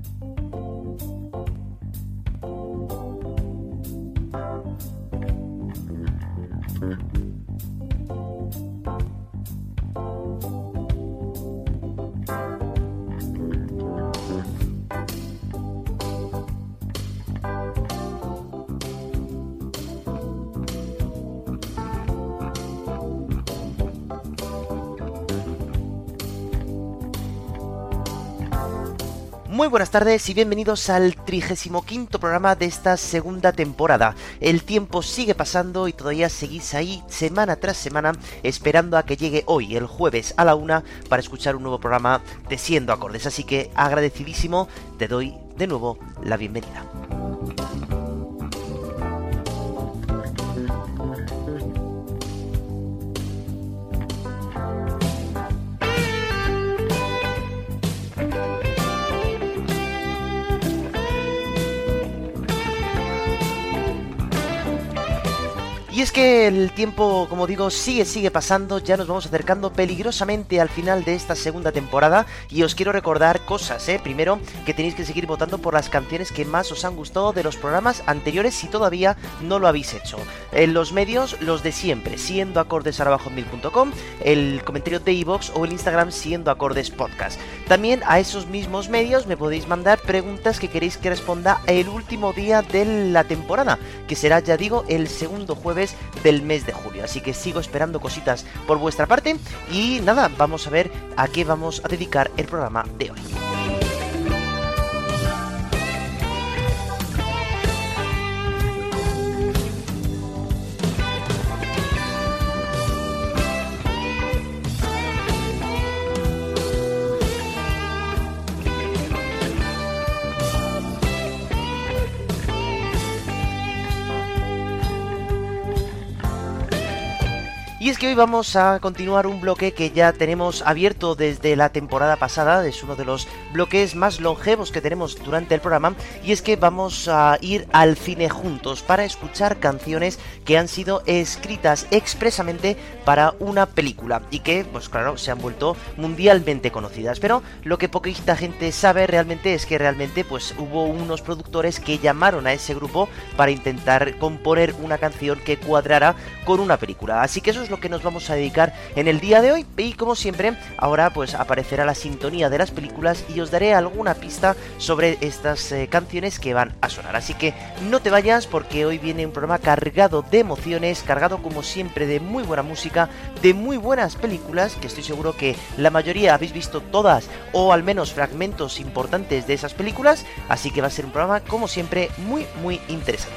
Muy buenas tardes y bienvenidos al 35º programa de esta segunda temporada. El tiempo sigue pasando y todavía seguís ahí semana tras semana esperando a que llegue hoy, el jueves a la 1, para escuchar un nuevo programa de Siendo Acordes. Así que agradecidísimo, te doy de nuevo la bienvenida. Y es que el tiempo, como digo, sigue pasando, ya nos vamos acercando peligrosamente al final de esta segunda temporada y os quiero recordar cosas, Primero, que tenéis que seguir votando por las canciones que más os han gustado de los programas anteriores si todavía no lo habéis hecho. En los medios, los de siempre, siendoacordes@hotmail.com, el comentario de iVoox o el Instagram Siendo Acordes Podcast. También a esos mismos medios me podéis mandar preguntas que queréis que responda el último día de la temporada, que será, ya digo, el segundo jueves del mes de julio, así que sigo esperando cositas por vuestra parte y nada, vamos a ver a qué vamos a dedicar el programa de hoy. Y es que hoy vamos a continuar un bloque que ya tenemos abierto desde la temporada pasada, es uno de los bloques más longevos que tenemos durante el programa, y es que vamos a ir al cine juntos para escuchar canciones que han sido escritas expresamente para una película y que, pues claro, se han vuelto mundialmente conocidas. Pero lo que poquita gente sabe realmente es que realmente pues hubo unos productores que llamaron a ese grupo para intentar componer una canción que cuadrara con una película. Así que eso es lo que nos vamos a dedicar en el día de hoy y, como siempre, ahora pues aparecerá la sintonía de las películas y os daré alguna pista sobre estas canciones que van a sonar. Así que no te vayas porque hoy viene un programa cargado de emociones, cargado como siempre de muy buena música, de muy buenas películas, que estoy seguro que la mayoría habéis visto todas o al menos fragmentos importantes de esas películas, así que va a ser un programa como siempre muy interesante.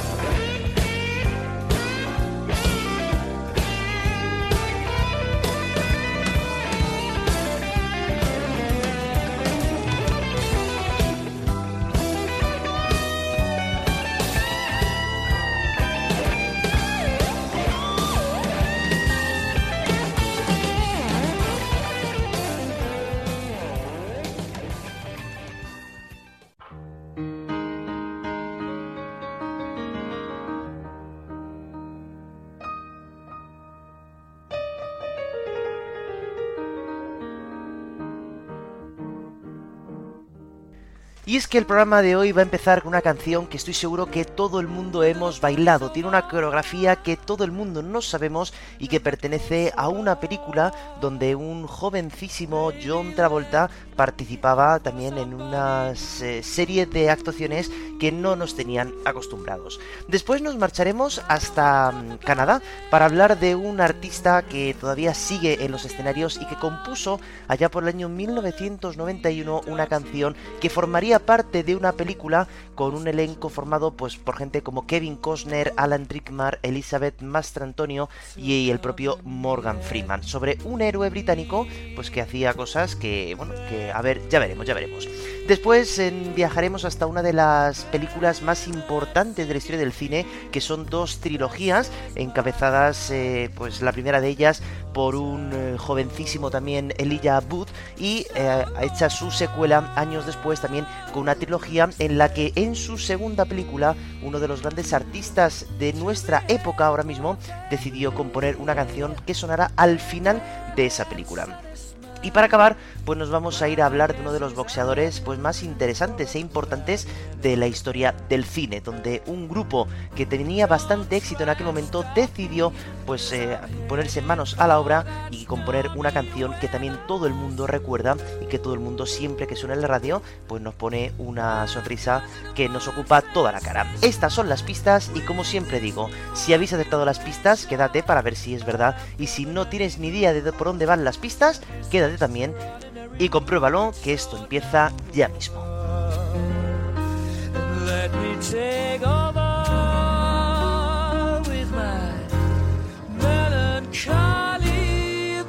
Y es que el programa de hoy va a empezar con una canción que estoy seguro que todo el mundo hemos bailado. Tiene una coreografía que todo el mundo no sabemos y que pertenece a una película donde un jovencísimo John Travolta participaba también en una serie de actuaciones que no nos tenían acostumbrados. Después nos marcharemos hasta Canadá para hablar de un artista que todavía sigue en los escenarios y que compuso allá por el año 1991 una canción que formaría parte de una película con un elenco formado pues por gente como Kevin Costner, Alan Rickman, Elizabeth Mastrantonio y el propio Morgan Freeman, sobre un héroe británico pues que hacía cosas que, bueno, que a ver, ya veremos. Después viajaremos hasta una de las películas más importantes de la historia del cine, que son dos trilogías encabezadas, pues la primera de ellas por un jovencísimo también Elijah Wood y hecha su secuela años después también con una trilogía en la que en su segunda película uno de los grandes artistas de nuestra época ahora mismo decidió componer una canción que sonará al final de esa película. Y para acabar, pues nos vamos a ir a hablar de uno de los boxeadores pues más interesantes e importantes de la historia del cine, donde un grupo que tenía bastante éxito en aquel momento decidió pues ponerse manos a la obra y componer una canción que también todo el mundo recuerda y que todo el mundo siempre que suena en la radio pues nos pone una sonrisa que nos ocupa toda la cara. Estas son las pistas y como siempre digo, si habéis acertado las pistas, quédate para ver si es verdad, y si no tienes ni idea de por dónde van las pistas, quédate también y compruébalo, que esto empieza ya mismo. Let me take over with my melancholy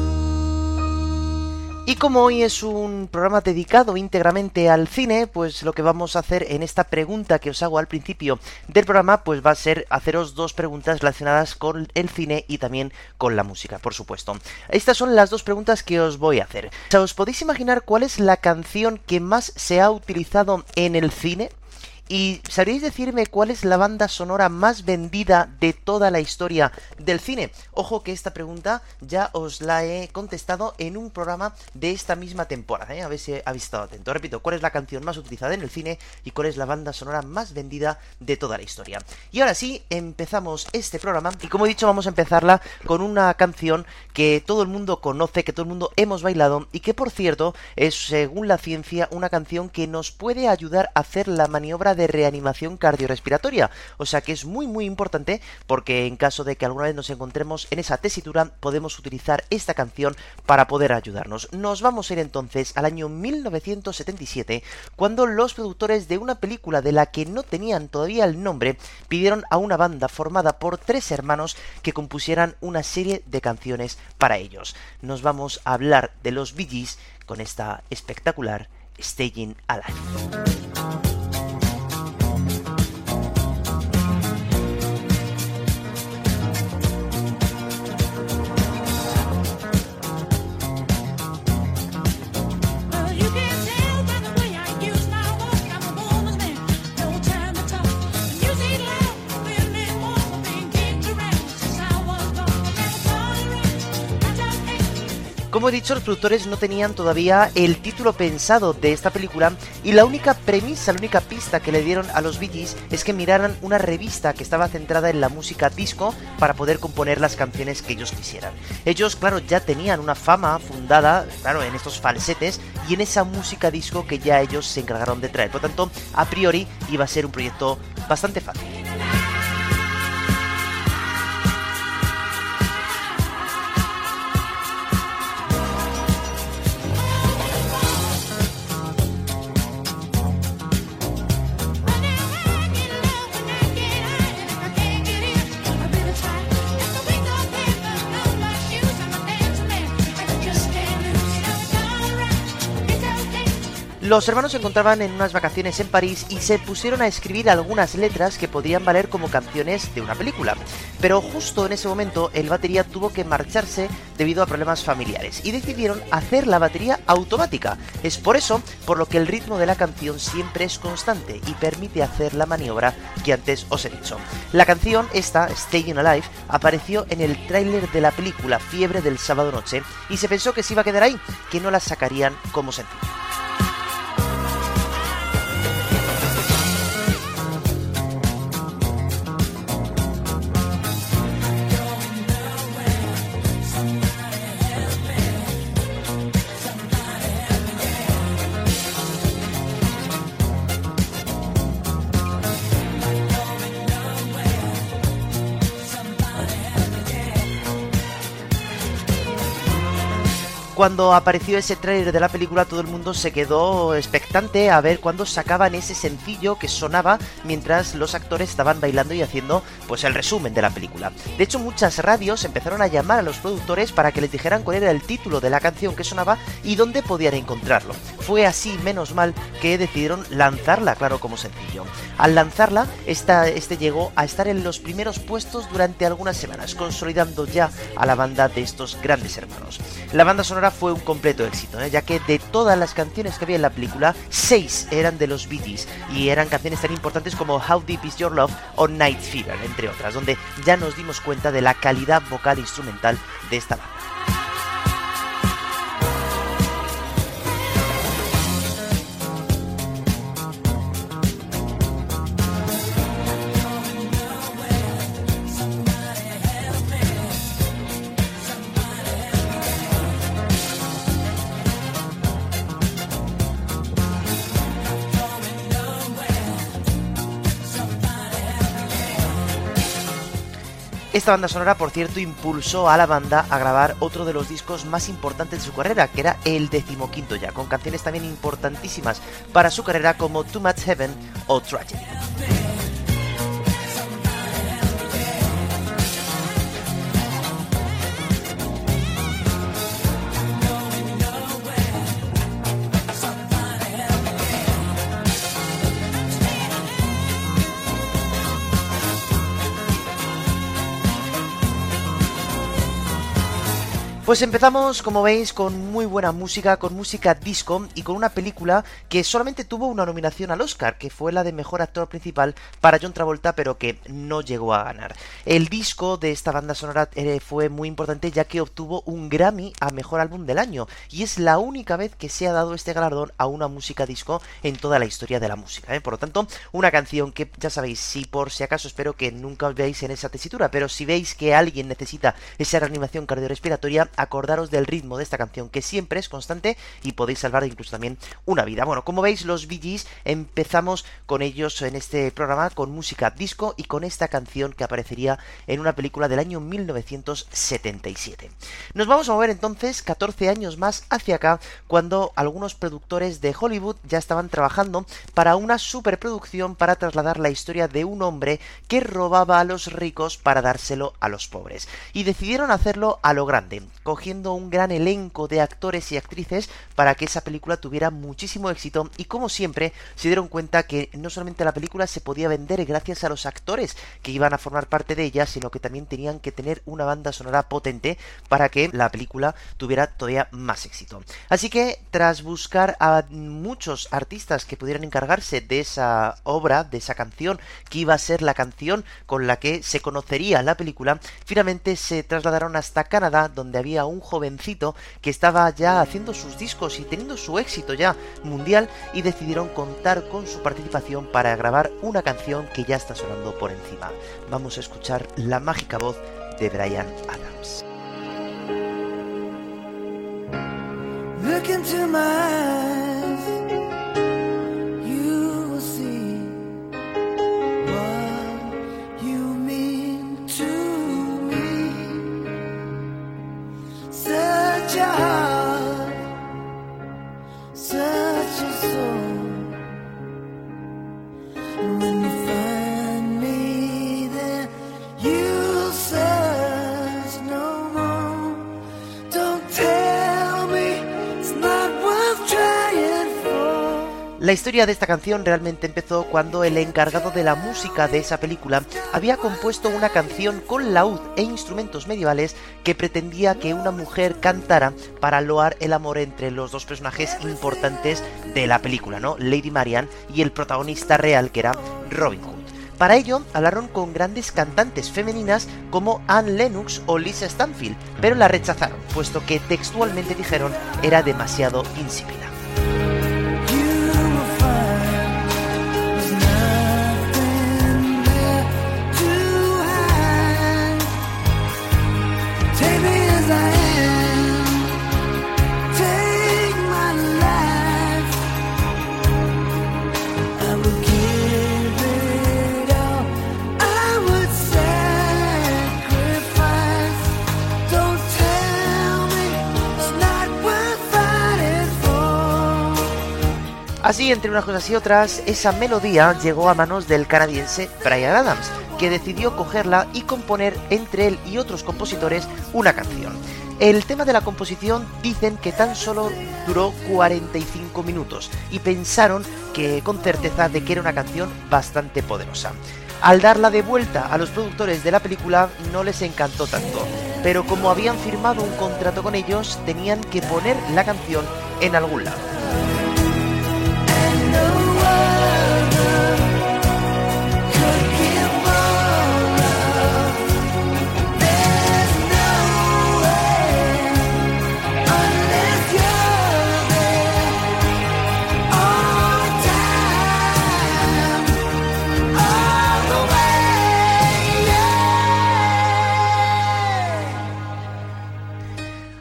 blue. Y como hoy es un programa dedicado íntegramente al cine, pues lo que vamos a hacer en esta pregunta que os hago al principio del programa, pues va a ser haceros dos preguntas relacionadas con el cine y también con la música, por supuesto. Estas son las dos preguntas que os voy a hacer. O sea, ¿os podéis imaginar cuál es la canción que más se ha utilizado en el cine? ¿Y sabríais decirme cuál es la banda sonora más vendida de toda la historia del cine? Ojo que esta pregunta ya os la he contestado en un programa de esta misma temporada, A ver si habéis estado atentos. Repito, ¿cuál es la canción más utilizada en el cine y cuál es la banda sonora más vendida de toda la historia? Y ahora sí, empezamos este programa y como he dicho, vamos a empezarla con una canción que todo el mundo conoce, que todo el mundo hemos bailado y que, por cierto, es, según la ciencia, una canción que nos puede ayudar a hacer la maniobra de reanimación cardiorrespiratoria, o sea que es muy importante porque en caso de que alguna vez nos encontremos en esa tesitura podemos utilizar esta canción para poder ayudarnos. Nos vamos a ir entonces al año 1977, cuando los productores de una película de la que no tenían todavía el nombre pidieron a una banda formada por 3 hermanos que compusieran una serie de canciones para ellos. Nos vamos a hablar de los Bee Gees con esta espectacular Staying Alive. Como he dicho, los productores no tenían todavía el título pensado de esta película y la única premisa, la única pista que le dieron a los Bee Gees es que miraran una revista que estaba centrada en la música disco para poder componer las canciones que ellos quisieran. Ellos, claro, ya tenían una fama fundada, claro, en estos falsetes y en esa música disco que ya ellos se encargaron de traer. Por lo tanto, a priori iba a ser un proyecto bastante fácil. Los hermanos se encontraban en unas vacaciones en París y se pusieron a escribir algunas letras que podrían valer como canciones de una película. Pero justo en ese momento el batería tuvo que marcharse debido a problemas familiares y decidieron hacer la batería automática. Es por eso por lo que el ritmo de la canción siempre es constante y permite hacer la maniobra que antes os he dicho. La canción, esta, Staying Alive, apareció en el tráiler de la película Fiebre del sábado noche y se pensó que se iba a quedar ahí, que no la sacarían como sencillo. Cuando apareció ese tráiler de la película, todo el mundo se quedó expectante a ver cuándo sacaban ese sencillo que sonaba mientras los actores estaban bailando y haciendo pues el resumen de la película. De hecho, muchas radios empezaron a llamar a los productores para que les dijeran cuál era el título de la canción que sonaba y dónde podían encontrarlo. Fue así, menos mal, que decidieron lanzarla, claro, como sencillo. Al lanzarla, este llegó a estar en los primeros puestos durante algunas semanas, consolidando ya a la banda de estos grandes hermanos. La banda sonora fue un completo éxito, ya que de todas las canciones que había en la película, 6 eran de los Bee Gees y eran canciones tan importantes como How Deep Is Your Love o Night Fever, entre otras, donde ya nos dimos cuenta de la calidad vocal e instrumental de esta banda. Esta banda sonora, por cierto, impulsó a la banda a grabar otro de los discos más importantes de su carrera, que era el 15º ya, con canciones también importantísimas para su carrera como Too Much Heaven o Tragedy. Pues empezamos, como veis, con muy buena música, con música disco y con una película que solamente tuvo una nominación al Oscar, que fue la de Mejor Actor Principal para John Travolta, pero que no llegó a ganar. El disco de esta banda sonora fue muy importante, ya que obtuvo un Grammy a Mejor Álbum del Año, y es la única vez que se ha dado este galardón a una música disco en toda la historia de la música, Por lo tanto, una canción que, ya sabéis, si por si acaso, espero que nunca os veáis en esa tesitura, pero si veis que alguien necesita esa reanimación cardiorrespiratoria, acordaros del ritmo de esta canción, que siempre es constante y podéis salvar incluso también una vida. Bueno, como veis, los Bee Gees, empezamos con ellos en este programa con música disco y con esta canción que aparecería en una película del año 1977. Nos vamos a mover entonces 14 años más hacia acá, cuando algunos productores de Hollywood ya estaban trabajando para una superproducción para trasladar la historia de un hombre que robaba a los ricos para dárselo a los pobres, y decidieron hacerlo a lo grande, cogiendo un gran elenco de actores y actrices para que esa película tuviera muchísimo éxito, y como siempre se dieron cuenta que no solamente la película se podía vender gracias a los actores que iban a formar parte de ella, sino que también tenían que tener una banda sonora potente para que la película tuviera todavía más éxito. Así que tras buscar a muchos artistas que pudieran encargarse de esa obra, de esa canción que iba a ser la canción con la que se conocería la película, finalmente se trasladaron hasta Canadá, donde había un jovencito que estaba ya haciendo sus discos y teniendo su éxito ya mundial, y decidieron contar con su participación para grabar una canción que ya está sonando por encima. Vamos a escuchar la mágica voz de Bryan Adams. Look into my eyes, you will see what you mean to me. Such a heart, such a soul. And when you find me there, you'll search no more. Don't tell me it's not worth trying for. La historia de esta canción realmente empezó cuando el encargado de la música de esa película había compuesto una canción con laúd e instrumentos medievales que pretendía que una mujer cantara para loar el amor entre los dos personajes importantes de la película, ¿no? Lady Marian y el protagonista real, que era Robin Hood. Para ello, hablaron con grandes cantantes femeninas como Anne Lennox o Lisa Stanfield, pero la rechazaron, puesto que textualmente dijeron era demasiado insípida. Así, entre unas cosas y otras, esa melodía llegó a manos del canadiense Bryan Adams, que decidió cogerla y componer entre él y otros compositores una canción. El tema de la composición dicen que tan solo duró 45 minutos y pensaron que con certeza de que era una canción bastante poderosa. Al darla de vuelta a los productores de la película no les encantó tanto, pero como habían firmado un contrato con ellos, tenían que poner la canción en algún lado.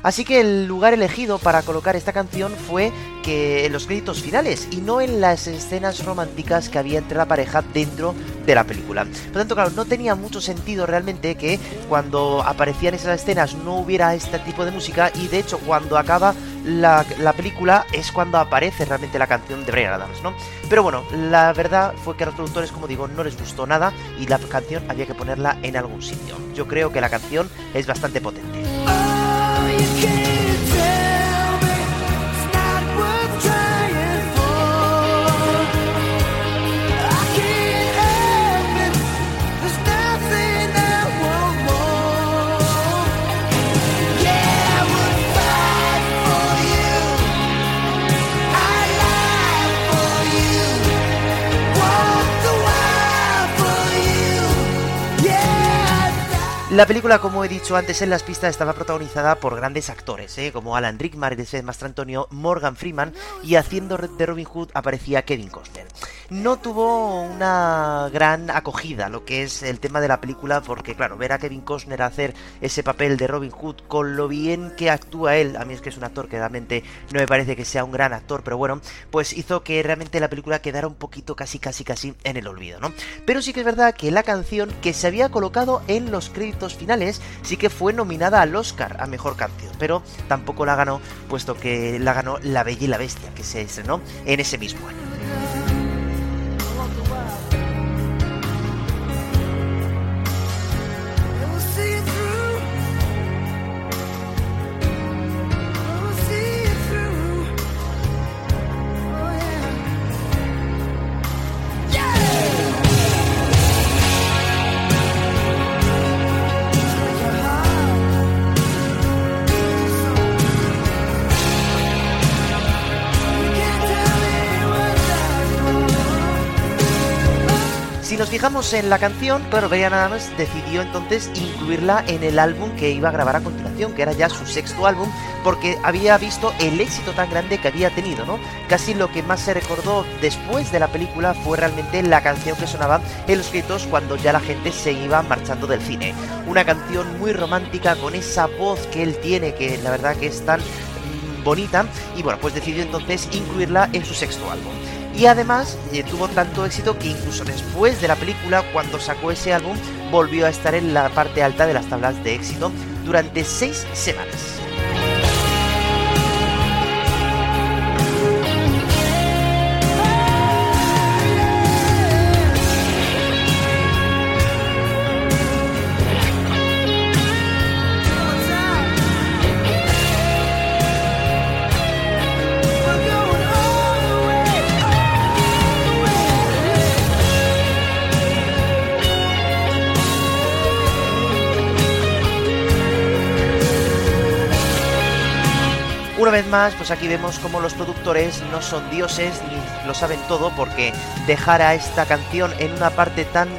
Así que el lugar elegido para colocar esta canción fue que en los créditos finales y no en las escenas románticas que había entre la pareja dentro de la película. Por lo tanto, claro, no tenía mucho sentido realmente que cuando aparecían esas escenas no hubiera este tipo de música, y de hecho cuando acaba la película es cuando aparece realmente la canción de Bryan Adams, ¿no? Pero bueno, la verdad fue que a los productores, como digo, no les gustó nada y la canción había que ponerla en algún sitio. Yo creo que la canción es bastante potente. Oh, you can't tell me it's not worth trying for. I can't help it. There's nothing I want more. Yeah, I would fight for you. I lie for you. Walk the wire for you. Yeah. La película, como he dicho antes en las pistas, estaba protagonizada por grandes actores, como Alan Rickman, Elizabeth Mastrantonio, Morgan Freeman, y haciendo de Robin Hood aparecía Kevin Costner. No tuvo una gran acogida lo que es el tema de la película, porque claro, ver a Kevin Costner hacer ese papel de Robin Hood con lo bien que actúa él, a mí es que es un actor que realmente no me parece que sea un gran actor, pero bueno, pues hizo que realmente la película quedara un poquito casi en el olvido, ¿no? Pero sí que es verdad que la canción que se había colocado en los créditos finales sí que fue nominada al Oscar a Mejor Canción, pero tampoco la ganó, puesto que la ganó La Bella y la Bestia, que se estrenó en ese mismo año. Si nos fijamos en la canción, claro, Bryan Adams decidió entonces incluirla en el álbum que iba a grabar a continuación, que era ya su sexto álbum, porque había visto el éxito tan grande que había tenido, ¿no? Casi lo que más se recordó después de la película fue realmente la canción que sonaba en los créditos cuando ya la gente se iba marchando del cine. Una canción muy romántica con esa voz que él tiene, que la verdad que es tan bonita, y bueno, pues decidió entonces incluirla en su sexto álbum. Y además tuvo tanto éxito que incluso después de la película, cuando sacó ese álbum, volvió a estar en la parte alta de las tablas de éxito durante 6 semanas. Una vez más, pues aquí vemos cómo los productores no son dioses ni lo saben todo, porque dejar a esta canción en una parte tan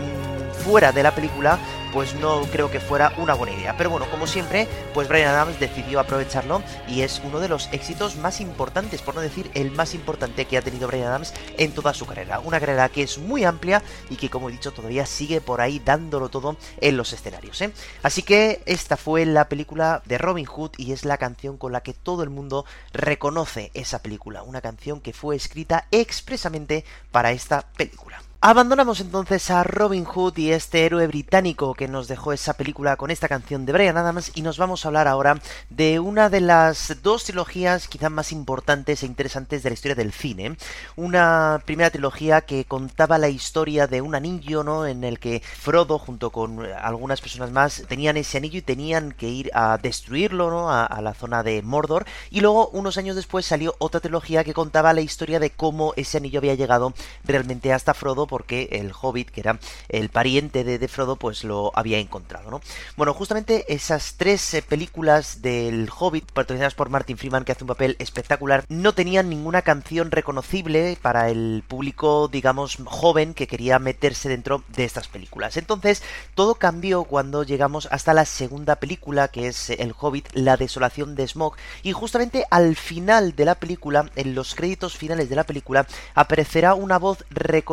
fuera de la película, pues no creo que fuera una buena idea. Pero bueno, como siempre, pues Bryan Adams decidió aprovecharlo y es uno de los éxitos más importantes, por no decir el más importante que ha tenido Bryan Adams en toda su carrera. Una carrera que es muy amplia y que, como he dicho, todavía sigue por ahí dándolo todo en los escenarios, ¿eh? Así que esta fue la película de Robin Hood y es la canción con la que todo el mundo reconoce esa película. Una canción que fue escrita expresamente para esta película. Abandonamos entonces a Robin Hood y este héroe británico que nos dejó esa película con esta canción de Bryan Adams, y nos vamos a hablar ahora de una de las dos trilogías quizás más importantes e interesantes de la historia del cine. Una primera trilogía que contaba la historia de un anillo, ¿no?, en el que Frodo junto con algunas personas más tenían ese anillo y tenían que ir a destruirlo, ¿no?, a la zona de Mordor, y luego unos años después salió otra trilogía que contaba la historia de cómo ese anillo había llegado realmente hasta Frodo, porque el Hobbit, que era el pariente de Frodo, pues lo había encontrado, ¿no? Bueno, justamente esas tres películas del Hobbit, protagonizadas por Martin Freeman, que hace un papel espectacular, no tenían ninguna canción reconocible para el público, digamos, joven que quería meterse dentro de estas películas. Entonces, todo cambió cuando llegamos hasta la segunda película, que es El Hobbit, La desolación de Smaug, y justamente al final de la película, en los créditos finales de la película, aparecerá una voz reconocible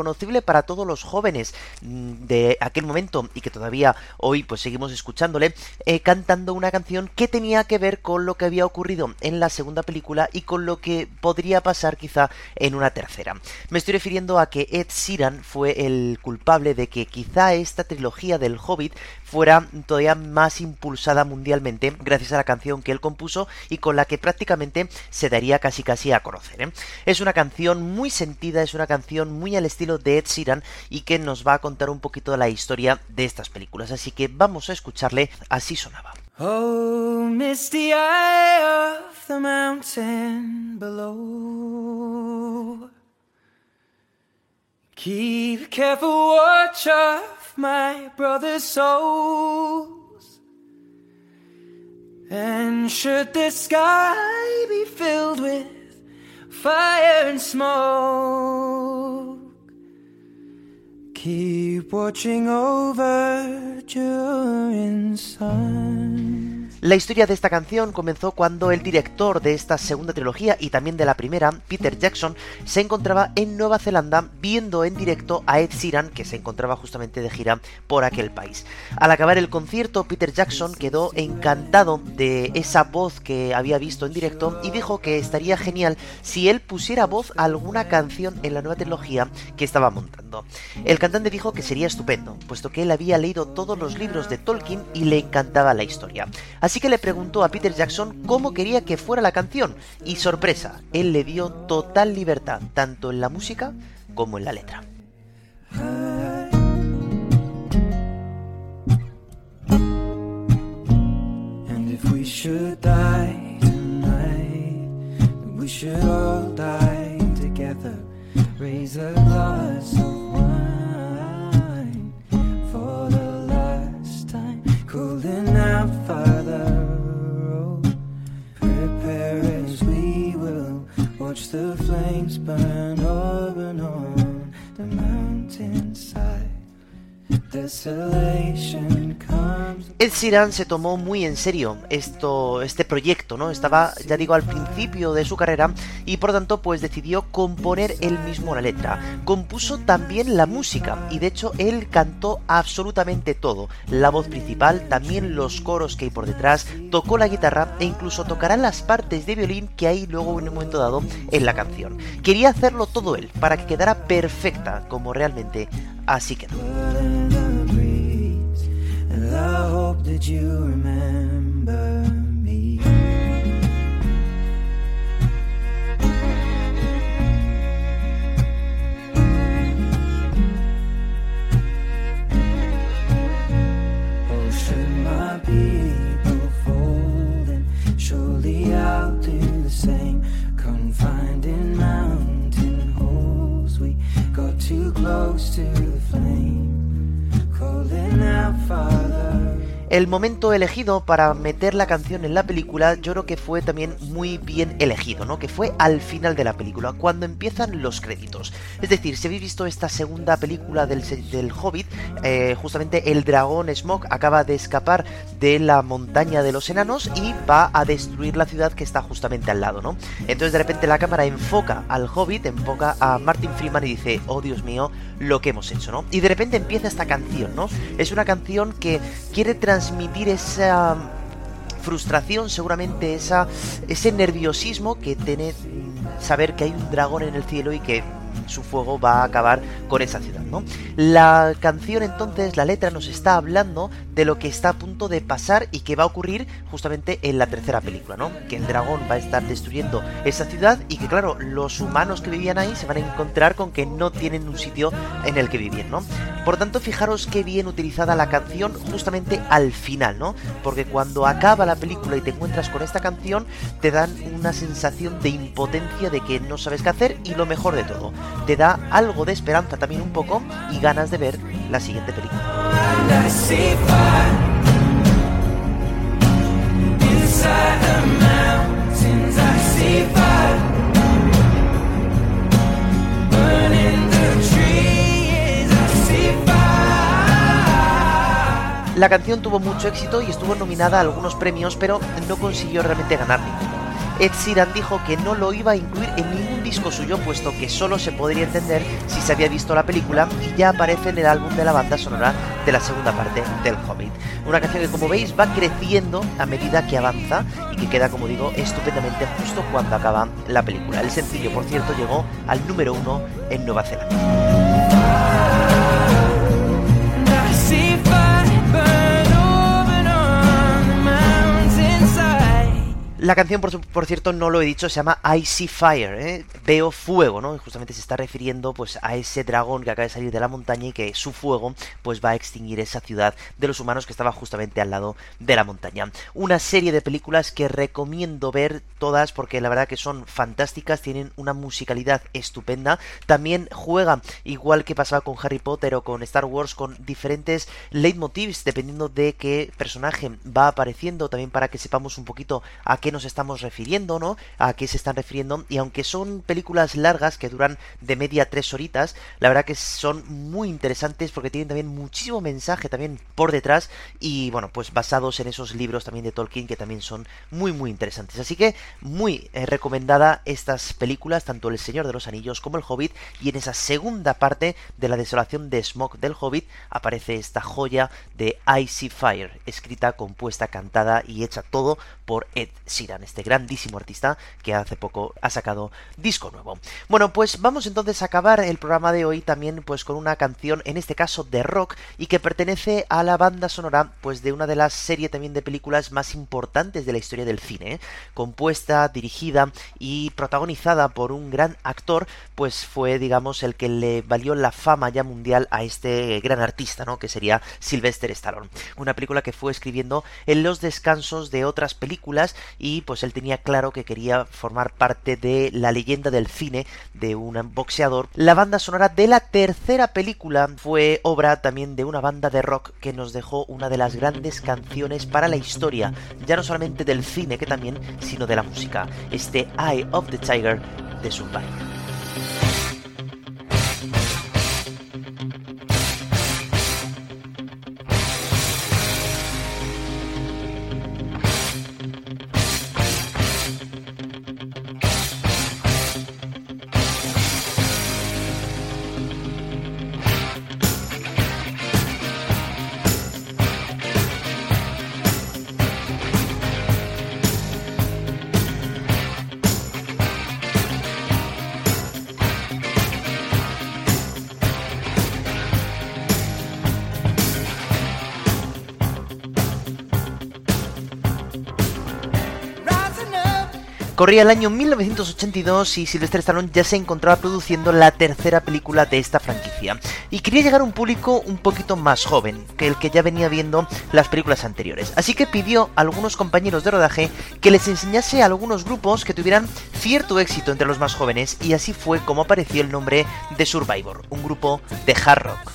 para todos los jóvenes de aquel momento y que todavía hoy pues seguimos escuchándole, cantando una canción que tenía que ver con lo que había ocurrido en la segunda película y con lo que podría pasar quizá en una tercera. Me estoy refiriendo a que Ed Sheeran fue el culpable de que quizá esta trilogía del Hobbit fuera todavía más impulsada mundialmente gracias a la canción que él compuso y con la que prácticamente se daría casi a conocer, ¿eh? Es una canción muy sentida, es una canción muy al estilo de Ed Sheeran y que nos va a contar un poquito de la historia de estas películas, así que vamos a escucharle. Así sonaba. Oh, misty eye of the mountain below, keep careful watch of my brother's souls, and should the sky be filled with fire and smoke, keep watching over during sun. La historia de esta canción comenzó cuando el director de esta segunda trilogía y también de la primera, Peter Jackson, se encontraba en Nueva Zelanda viendo en directo a Ed Sheeran, que se encontraba justamente de gira por aquel país. Al acabar el concierto, Peter Jackson quedó encantado de esa voz que había visto en directo y dijo que estaría genial si él pusiera voz a alguna canción en la nueva trilogía que estaba montando. El cantante dijo que sería estupendo, puesto que él había leído todos los libros de Tolkien y le encantaba la historia. Así que le preguntó a Peter Jackson cómo quería que fuera la canción, y sorpresa, él le dio total libertad, tanto en la música como en la letra. And if we should die tonight, we should all die together. Raise a glass of wine for the last time. Cooling out farther road. Prepare as we will watch the flames burn over and on the mountainside. Desolation comes. Ed Sheeran se tomó muy en serio este proyecto, ¿no? Estaba, ya digo, al principio de su carrera y por tanto pues decidió componer él mismo la letra. Compuso también la música y de hecho él cantó absolutamente todo. La voz principal, también los coros que hay por detrás, tocó la guitarra e incluso tocará las partes de violín que hay luego en un momento dado en la canción. Quería hacerlo todo él para que quedara perfecta como realmente así quedó. I hope that you remember me. Oh, should my people fold, and surely I'll do the same. Confined in mountain holes, we got too close to the flame. El momento elegido para meter la canción en la película yo creo que fue también muy bien elegido, ¿no? Que fue al final de la película, cuando empiezan los créditos. Es decir, si habéis visto esta segunda película del Hobbit, justamente el dragón Smaug acaba de escapar de la montaña de los enanos y va a destruir la ciudad que está justamente al lado, ¿no? Entonces de repente la cámara enfoca al Hobbit, enfoca a Martin Freeman y dice, oh Dios mío, lo que hemos hecho, ¿no? Y de repente empieza esta canción, ¿no? Es una canción que quiere transmitir esa frustración, seguramente ese nerviosismo que tiene saber que hay un dragón en el cielo y que su fuego va a acabar con esa ciudad, ¿no? La canción entonces, la letra nos está hablando de lo que está a punto de pasar y que va a ocurrir justamente en la tercera película, ¿no? Que el dragón va a estar destruyendo esa ciudad y que claro, los humanos que vivían ahí se van a encontrar con que no tienen un sitio en el que vivir, ¿no? Por tanto, fijaros qué bien utilizada la canción justamente al final, ¿no? Porque cuando acaba la película y te encuentras con esta canción, te dan una sensación de impotencia, de que no sabes qué hacer y lo mejor de todo, te da algo de esperanza también un poco y ganas de ver la siguiente película. La canción tuvo mucho éxito y estuvo nominada a algunos premios, pero no consiguió realmente ganar ninguno. Ed Sheeran dijo que no lo iba a incluir en ningún disco suyo, puesto que solo se podría entender si se había visto la película, y ya aparece en el álbum de la banda sonora de la segunda parte del Hobbit. Una canción que, como veis, va creciendo a medida que avanza y que queda, como digo, estupendamente justo cuando acaba la película. El sencillo, por cierto, llegó al número 1 en Nueva Zelanda. La canción, por cierto, no lo he dicho, se llama I See Fire, ¿eh? Veo fuego, ¿no? Y justamente se está refiriendo pues a ese dragón que acaba de salir de la montaña y que su fuego pues va a extinguir esa ciudad de los humanos que estaba justamente al lado de la montaña. Una serie de películas que recomiendo ver todas porque la verdad que son fantásticas, tienen una musicalidad estupenda, también juega, igual que pasaba con Harry Potter o con Star Wars, con diferentes leitmotivs dependiendo de qué personaje va apareciendo, también para que sepamos un poquito a qué nos estamos refiriendo, ¿no? A qué se están refiriendo, y aunque son películas largas que duran de media 3 horitas, la verdad que son muy interesantes porque tienen también muchísimo mensaje también por detrás y bueno, pues basados en esos libros también de Tolkien que también son muy interesantes. Así que muy recomendada estas películas, tanto El Señor de los Anillos como El Hobbit, y en esa segunda parte de La desolación de Smaug del Hobbit aparece esta joya de I See Fire, escrita, compuesta, cantada y hecha todo por Ed Sheeran, este grandísimo artista que hace poco ha sacado disco nuevo. Bueno, pues vamos entonces a acabar el programa de hoy también pues con una canción, en este caso de rock, y que pertenece a la banda sonora pues de una de las series también de películas más importantes de la historia del cine, compuesta, dirigida y protagonizada por un gran actor, pues fue, digamos, el que le valió la fama ya mundial a este gran artista, ¿no? Que sería Sylvester Stallone. Una película que fue escribiendo en los descansos de otras películas y pues él tenía claro que quería formar parte de la leyenda del cine de un boxeador. La banda sonora de la tercera película fue obra también de una banda de rock que nos dejó una de las grandes canciones para la historia, ya no solamente del cine que también, sino de la música, este Eye of the Tiger de Survivor. Corría el año 1982 y Sylvester Stallone ya se encontraba produciendo la tercera película de esta franquicia y quería llegar a un público un poquito más joven que el que ya venía viendo las películas anteriores, así que pidió a algunos compañeros de rodaje que les enseñase a algunos grupos que tuvieran cierto éxito entre los más jóvenes, y así fue como apareció el nombre de Survivor, un grupo de hard rock.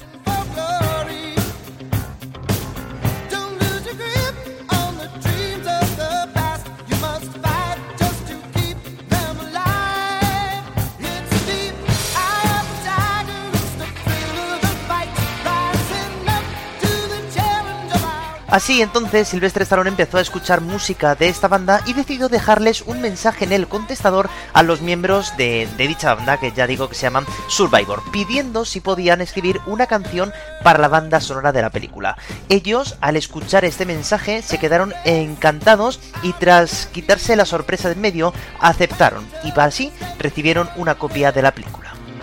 Así entonces Sylvester Stallone empezó a escuchar música de esta banda y decidió dejarles un mensaje en el contestador a los miembros de dicha banda, que ya digo que se llaman Survivor, pidiendo si podían escribir una canción para la banda sonora de la película. Ellos, al escuchar este mensaje, se quedaron encantados y tras quitarse la sorpresa de en medio, aceptaron y así recibieron una copia de la película.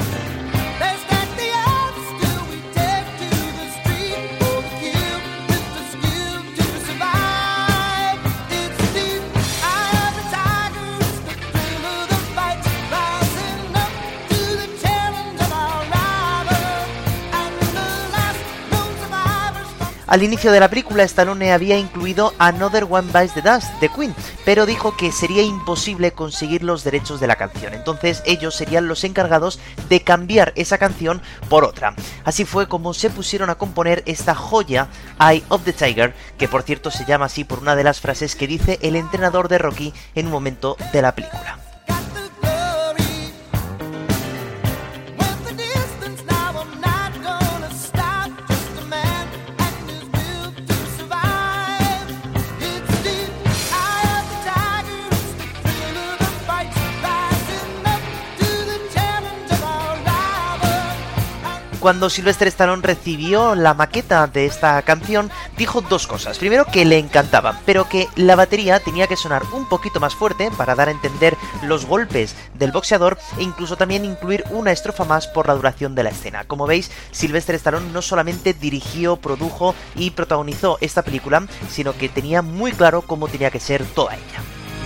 Al inicio de la película, Stallone había incluido Another One Bites the Dust de Queen, pero dijo que sería imposible conseguir los derechos de la canción, entonces ellos serían los encargados de cambiar esa canción por otra. Así fue como se pusieron a componer esta joya, Eye of the Tiger, que por cierto se llama así por una de las frases que dice el entrenador de Rocky en un momento de la película. Cuando Sylvester Stallone recibió la maqueta de esta canción, dijo dos cosas. Primero, que le encantaba, pero que la batería tenía que sonar un poquito más fuerte para dar a entender los golpes del boxeador e incluso también incluir una estrofa más por la duración de la escena. Como veis, Sylvester Stallone no solamente dirigió, produjo y protagonizó esta película, sino que tenía muy claro cómo tenía que ser toda ella.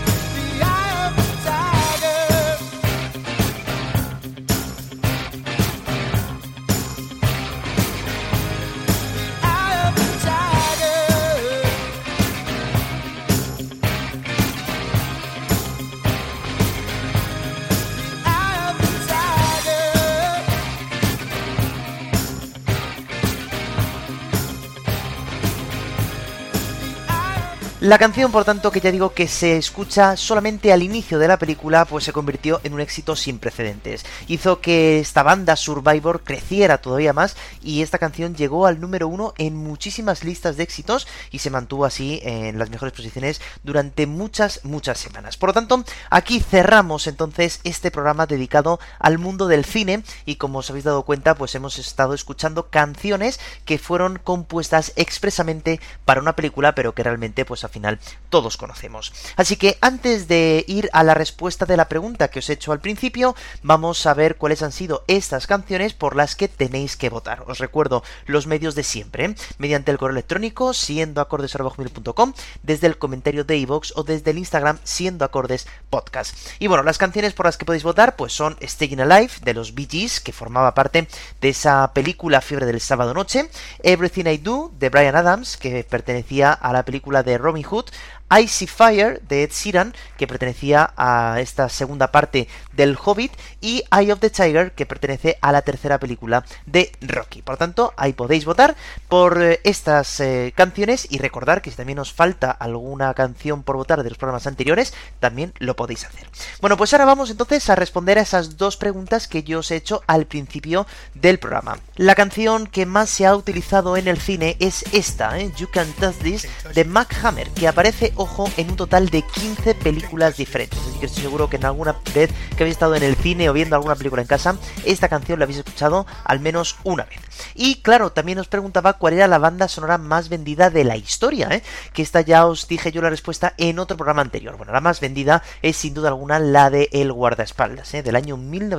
La canción, por tanto, que ya digo que se escucha solamente al inicio de la película, pues se convirtió en un éxito sin precedentes. Hizo que esta banda Survivor creciera todavía más y esta canción llegó al número 1 en muchísimas listas de éxitos y se mantuvo así en las mejores posiciones durante muchas semanas. Por lo tanto, aquí cerramos entonces este programa dedicado al mundo del cine y como os habéis dado cuenta, pues hemos estado escuchando canciones que fueron compuestas expresamente para una película, pero que realmente pues al final todos conocemos. Así que antes de ir a la respuesta de la pregunta que os he hecho al principio, vamos a ver cuáles han sido estas canciones por las que tenéis que votar. Os recuerdo los medios de siempre, mediante el correo electrónico siendoacordes@gmail.com, desde el comentario de iVoox o desde el Instagram siendoacordespodcast. Y bueno, las canciones por las que podéis votar pues son Staying Alive de los Bee Gees, que formaba parte de esa película Fiebre del Sábado Noche, Everything I Do de Bryan Adams, que pertenecía a la película de Robin Hood, I See Fire de Ed Sheeran, que pertenecía a esta segunda parte del Hobbit, y Eye of the Tiger, que pertenece a la tercera película de Rocky. Por tanto, ahí podéis votar por estas canciones y recordar que si también os falta alguna canción por votar de los programas anteriores, también lo podéis hacer. Bueno, pues ahora vamos entonces a responder a esas dos preguntas que yo os he hecho al principio del programa. La canción que más se ha utilizado en el cine es esta, You Can't Touch This, de Mac Hammer, que aparece, ojo, en un total de 15 películas diferentes. Así que estoy seguro que en alguna vez que habéis estado en el cine o viendo alguna película en casa, esta canción la habéis escuchado al menos una vez. Y claro, también os preguntaba cuál era la banda sonora más vendida de la historia, que esta ya os dije yo la respuesta en otro programa anterior. Bueno, la más vendida es sin duda alguna la de El Guardaespaldas, del año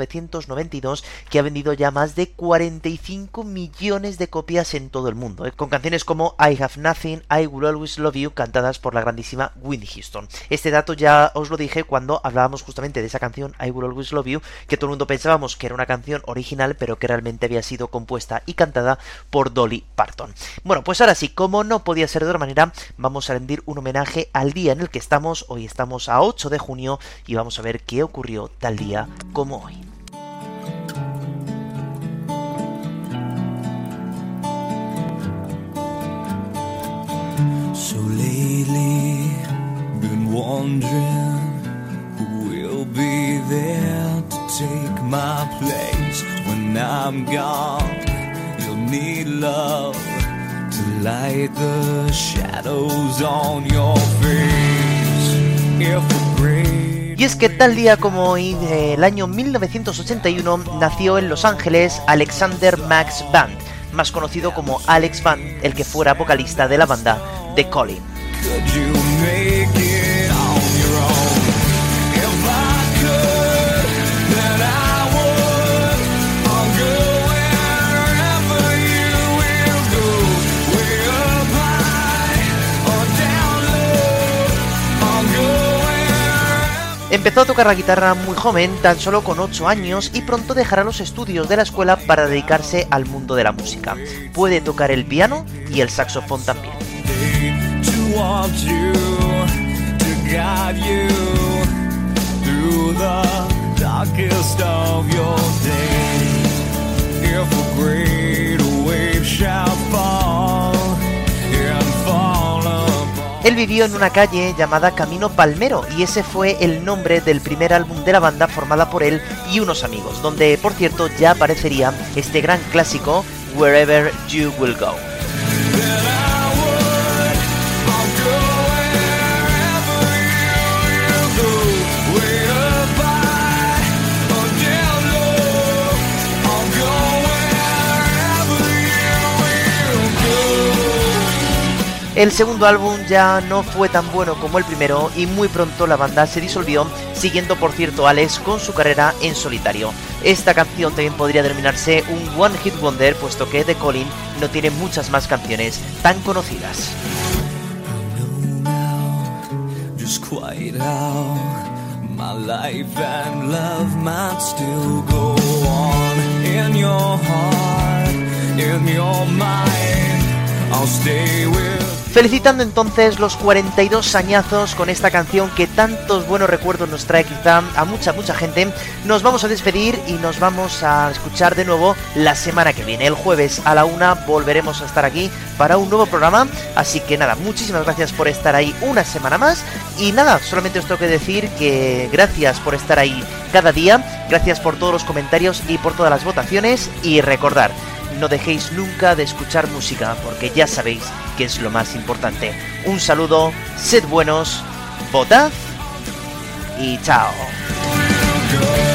1992, que ha vendido ya más de 45 millones de copias en todo el mundo, con canciones como I Have Nothing, I Will Always Love You, cantadas por la grandísima Whitney Houston. Este dato ya os lo dije cuando hablábamos justamente de esa canción I Will Always Love You, que todo el mundo pensábamos que era una canción original, pero que realmente había sido compuesta y cantada por Dolly Parton. Bueno, pues ahora sí, como no podía ser de otra manera, vamos a rendir un homenaje al día en el que estamos. Hoy estamos a 8 de junio y vamos a ver qué ocurrió tal día como hoy. So lately, been wondering who will be there to take my place when I'm gone. You'll need love to light the shadows on your face. If a great Y es que tal día como hoy, del año 1981, nació en Los Ángeles Alexander Max Band, más conocido como Alex Band, el que fuera vocalista de la banda The Calling. Could you make it on your own? If I could, then I would. I'll go wherever you will go. Way up high or down low. I'll go wherever. Empezó a tocar la guitarra muy joven, tan solo con 8 años, y pronto dejará los estudios de la escuela para dedicarse al mundo de la música. Puede tocar el piano y el saxofón también. Want you to guide you through the darkest of your days. If a great wave shall fall and fall upon. Él vivió en una calle llamada Camino Palmero y ese fue el nombre del primer álbum de la banda formada por él y unos amigos, donde por cierto ya aparecería este gran clásico Wherever You Will Go. El segundo álbum ya no fue tan bueno como el primero y muy pronto la banda se disolvió, siguiendo por cierto Alex con su carrera en solitario. Esta canción también podría denominarse un One Hit Wonder, puesto que The Calling no tiene muchas más canciones tan conocidas. Felicitando entonces los 42 añazos con esta canción que tantos buenos recuerdos nos trae quizá a mucha gente, nos vamos a despedir y nos vamos a escuchar de nuevo la semana que viene. El jueves a la 1 volveremos a estar aquí para un nuevo programa, así que nada, muchísimas gracias por estar ahí una semana más y nada, solamente os tengo que decir que gracias por estar ahí cada día, gracias por todos los comentarios y por todas las votaciones y recordar, no dejéis nunca de escuchar música, porque ya sabéis que es lo más importante. Un saludo, sed buenos, votad y chao.